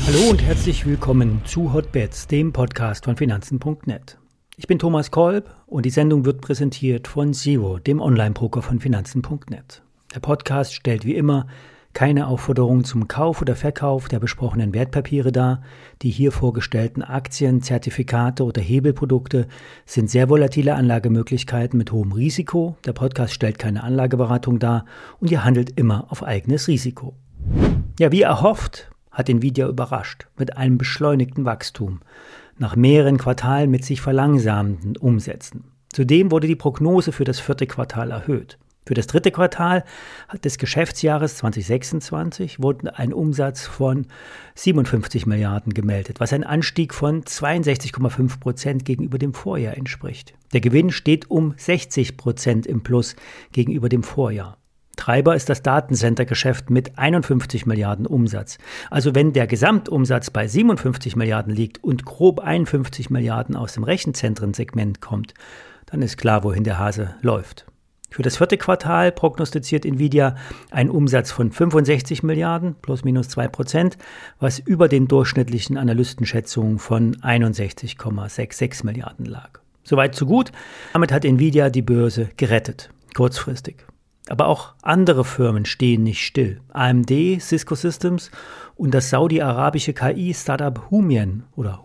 Hallo und herzlich willkommen zu Hotbets, dem Podcast von Finanzen.net. Ich bin Thomas Kolb und die Sendung wird präsentiert von Zero, dem Online-Broker von Finanzen.net. Der Podcast stellt wie immer keine Aufforderung zum Kauf oder Verkauf der besprochenen Wertpapiere dar. Die hier vorgestellten Aktien, Zertifikate oder Hebelprodukte sind sehr volatile Anlagemöglichkeiten mit hohem Risiko. Der Podcast stellt keine Anlageberatung dar und ihr handelt immer auf eigenes Risiko. Ja, wie erhofft, hat Nvidia überrascht mit einem beschleunigten Wachstum nach mehreren Quartalen mit sich verlangsamenden Umsätzen. Zudem wurde die Prognose für das vierte Quartal erhöht. Für das dritte Quartal des Geschäftsjahres 2026 wurde ein Umsatz von 57 Milliarden gemeldet, was ein Anstieg von 62,5% gegenüber dem Vorjahr entspricht. Der Gewinn steht um 60% im Plus gegenüber dem Vorjahr. Treiber ist das Datencenter-Geschäft mit 51 Milliarden Umsatz. Also wenn der Gesamtumsatz bei 57 Milliarden liegt und grob 51 Milliarden aus dem Rechenzentren-Segment kommt, dann ist klar, wohin der Hase läuft. Für das vierte Quartal prognostiziert Nvidia einen Umsatz von 65 Milliarden plus minus 2%, was über den durchschnittlichen Analystenschätzungen von 61,66 Milliarden lag. Soweit so gut. Damit hat Nvidia die Börse gerettet, kurzfristig. Aber auch andere Firmen stehen nicht still. AMD, Cisco Systems und das saudi-arabische KI-Startup Human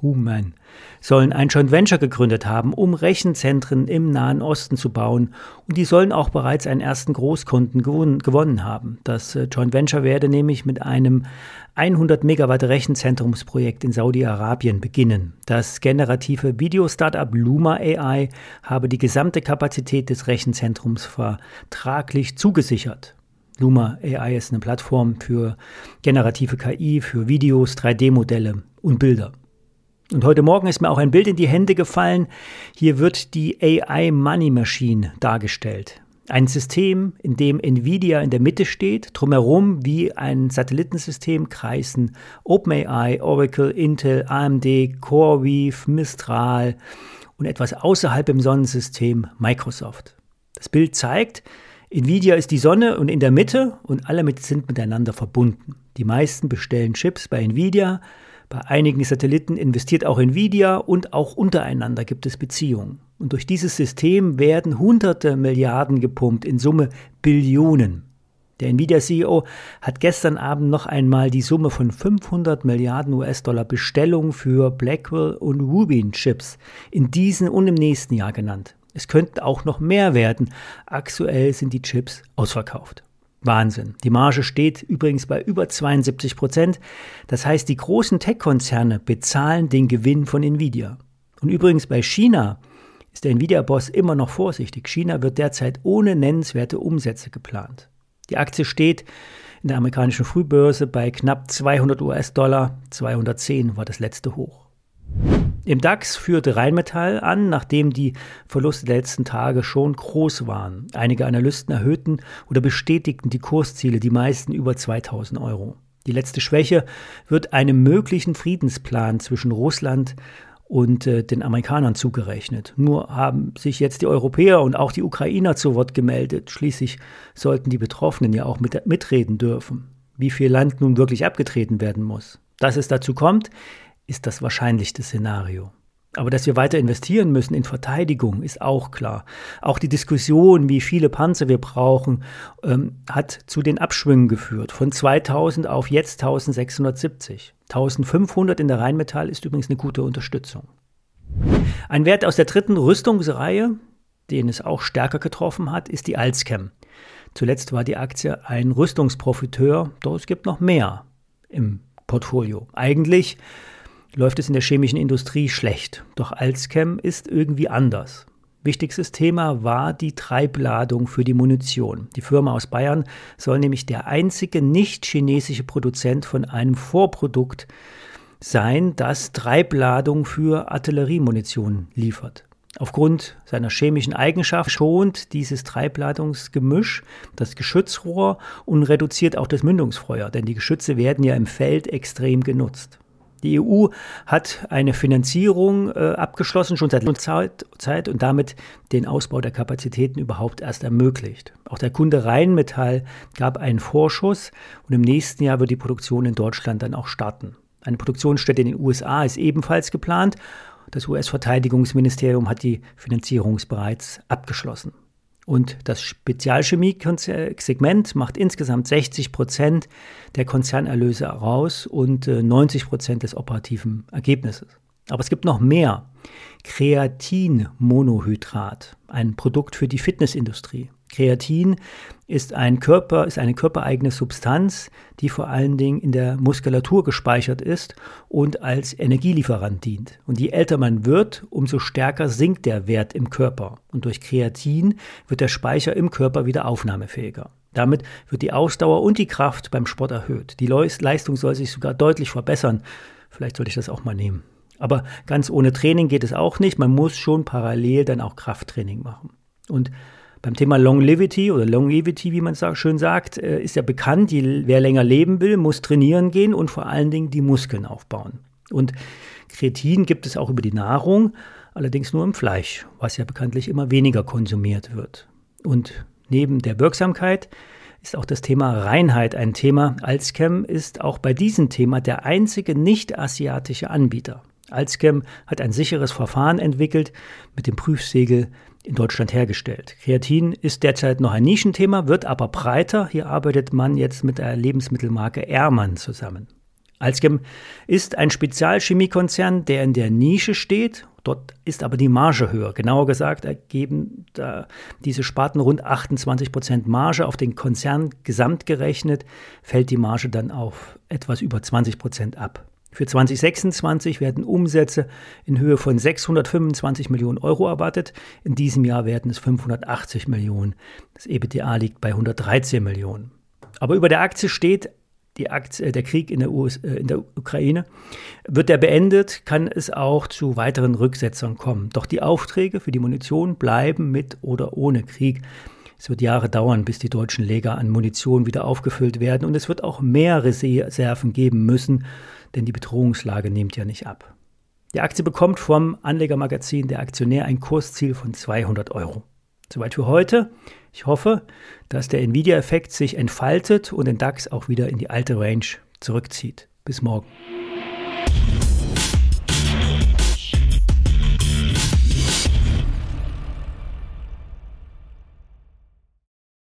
sollen ein Joint Venture gegründet haben, um Rechenzentren im Nahen Osten zu bauen. Und die sollen auch bereits einen ersten Großkunden gewonnen haben. Das Joint Venture werde nämlich mit einem 100 Megawatt Rechenzentrumsprojekt in Saudi-Arabien beginnen. Das generative Video-Startup Luma AI habe die gesamte Kapazität des Rechenzentrums vertraglich zugesichert. Luma AI ist eine Plattform für generative KI, für Videos, 3D-Modelle und Bilder. Und heute Morgen ist mir auch ein Bild in die Hände gefallen. Hier wird die AI Money Machine dargestellt. Ein System, in dem Nvidia in der Mitte steht, drumherum wie ein Satellitensystem kreisen OpenAI, Oracle, Intel, AMD, CoreWeave, Mistral und etwas außerhalb im Sonnensystem Microsoft. Das Bild zeigt, Nvidia ist die Sonne und in der Mitte und alle sind miteinander verbunden. Die meisten bestellen Chips bei Nvidia, bei einigen Satelliten investiert auch Nvidia und auch untereinander gibt es Beziehungen. Und durch dieses System werden hunderte Milliarden gepumpt, in Summe Billionen. Der Nvidia-CEO hat gestern Abend noch einmal die Summe von 500 Milliarden US-Dollar Bestellung für Blackwell und Rubin-Chips in diesem und im nächsten Jahr genannt. Es könnten auch noch mehr werden. Aktuell sind die Chips ausverkauft. Wahnsinn. Die Marge steht übrigens bei über 72%. Das heißt, die großen Tech-Konzerne bezahlen den Gewinn von Nvidia. Und übrigens bei China ist der Nvidia-Boss immer noch vorsichtig. China wird derzeit ohne nennenswerte Umsätze geplant. Die Aktie steht in der amerikanischen Frühbörse bei knapp 200 US-Dollar. 210 war das letzte Hoch. Im DAX führte Rheinmetall an, nachdem die Verluste der letzten Tage schon groß waren. Einige Analysten erhöhten oder bestätigten die Kursziele, die meisten über 2000 Euro. Die letzte Schwäche wird einem möglichen Friedensplan zwischen Russland und den Amerikanern zugerechnet. Nur haben sich jetzt die Europäer und auch die Ukrainer zu Wort gemeldet. Schließlich sollten die Betroffenen ja auch mitreden dürfen. Wie viel Land nun wirklich abgetreten werden muss. Dass es dazu kommt, ist das wahrscheinlichste Szenario. Aber dass wir weiter investieren müssen in Verteidigung, ist auch klar. Auch die Diskussion, wie viele Panzer wir brauchen, hat zu den Abschwüngen geführt. Von 2000 auf jetzt 1670. 1500 in der Rheinmetall ist übrigens eine gute Unterstützung. Ein Wert aus der dritten Rüstungsreihe, den es auch stärker getroffen hat, ist die Alzchem. Zuletzt war die Aktie ein Rüstungsprofiteur, doch es gibt noch mehr im Portfolio. Eigentlich läuft es in der chemischen Industrie schlecht. Doch Alzchem ist irgendwie anders. Wichtigstes Thema war die Treibladung für die Munition. Die Firma aus Bayern soll nämlich der einzige nicht-chinesische Produzent von einem Vorprodukt sein, das Treibladung für Artilleriemunition liefert. Aufgrund seiner chemischen Eigenschaft schont dieses Treibladungsgemisch das Geschützrohr und reduziert auch das Mündungsfeuer, denn die Geschütze werden ja im Feld extrem genutzt. Die EU hat eine Finanzierung abgeschlossen, schon seit langer Zeit und damit den Ausbau der Kapazitäten überhaupt erst ermöglicht. Auch der Kunde Rheinmetall gab einen Vorschuss und im nächsten Jahr wird die Produktion in Deutschland dann auch starten. Eine Produktionsstätte in den USA ist ebenfalls geplant. Das US-Verteidigungsministerium hat die Finanzierung bereits abgeschlossen. Und das Spezialchemie-Segment macht insgesamt 60% der Konzernerlöse aus und 90% des operativen Ergebnisses. Aber es gibt noch mehr. Kreatinmonohydrat, ein Produkt für die Fitnessindustrie. Kreatin ist eine körpereigene Substanz, die vor allen Dingen in der Muskulatur gespeichert ist und als Energielieferant dient. Und je älter man wird, umso stärker sinkt der Wert im Körper. Und durch Kreatin wird der Speicher im Körper wieder aufnahmefähiger. Damit wird die Ausdauer und die Kraft beim Sport erhöht. Die Leistung soll sich sogar deutlich verbessern. Vielleicht sollte ich das auch mal nehmen. Aber ganz ohne Training geht es auch nicht. Man muss schon parallel dann auch Krafttraining machen. Und beim Thema Longevity, wie man es schön sagt, ist ja bekannt, wer länger leben will, muss trainieren gehen und vor allen Dingen die Muskeln aufbauen. Und Kreatin gibt es auch über die Nahrung, allerdings nur im Fleisch, was ja bekanntlich immer weniger konsumiert wird. Und neben der Wirksamkeit ist auch das Thema Reinheit ein Thema. Alzchem ist auch bei diesem Thema der einzige nicht-asiatische Anbieter. Alzchem hat ein sicheres Verfahren entwickelt, mit dem Prüfsiegel in Deutschland hergestellt. Kreatin ist derzeit noch ein Nischenthema, wird aber breiter. Hier arbeitet man jetzt mit der Lebensmittelmarke Ehrmann zusammen. Alzchem ist ein Spezialchemiekonzern, der in der Nische steht. Dort ist aber die Marge höher. Genauer gesagt ergeben diese Sparten rund 28% Marge. Auf den Konzern gesamt gerechnet fällt die Marge dann auf etwas über 20% ab. Für 2026 werden Umsätze in Höhe von 625 Millionen Euro erwartet. In diesem Jahr werden es 580 Millionen. Das EBITDA liegt bei 113 Millionen. Aber über der Aktie steht, der Krieg in der Ukraine. Wird der beendet, kann es auch zu weiteren Rücksetzern kommen. Doch die Aufträge für die Munition bleiben mit oder ohne Krieg. Es wird Jahre dauern, bis die deutschen Lager an Munition wieder aufgefüllt werden. Und es wird auch mehr Reserven geben müssen, denn die Bedrohungslage nimmt ja nicht ab. Die Aktie bekommt vom Anlegermagazin Der Aktionär ein Kursziel von 200 Euro. Soweit für heute. Ich hoffe, dass der Nvidia-Effekt sich entfaltet und den DAX auch wieder in die alte Range zurückzieht. Bis morgen.